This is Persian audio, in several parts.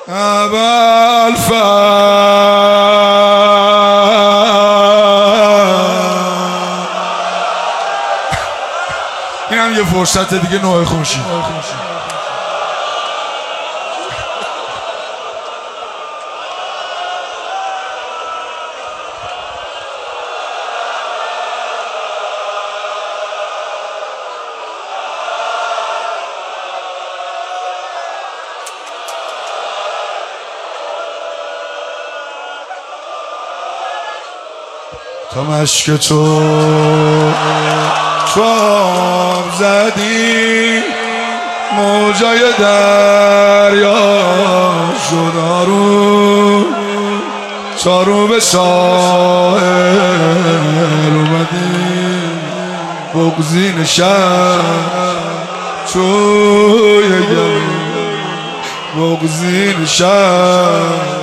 این هم یه فرصت دیگه نوع خوشی. تا مشک تو آب زدی موجای دریا شد آروم چارو به ساحل اومدی بغزین شب توی گلی بغزین شب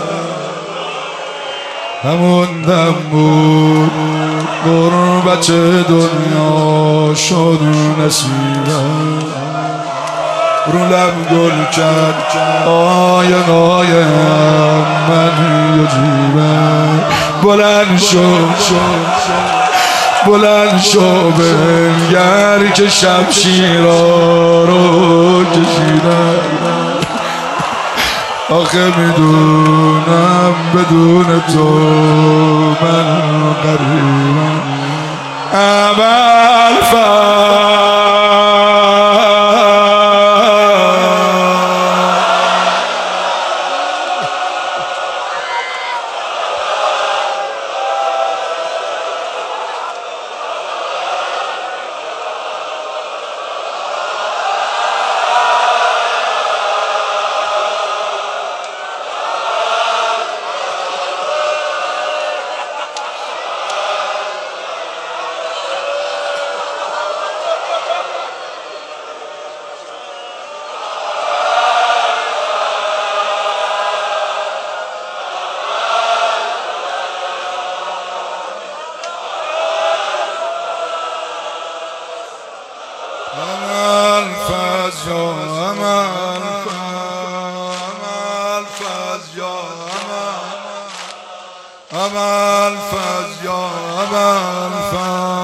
همون دم بود غربت دنیا شد نصیبم رو لب گل کرد آینه من یه جیبم بلند شو بنگر که شمشیرها رو کشیدم آخه میدونم بدون تو من غریبم أبا الفز يا أبا الفز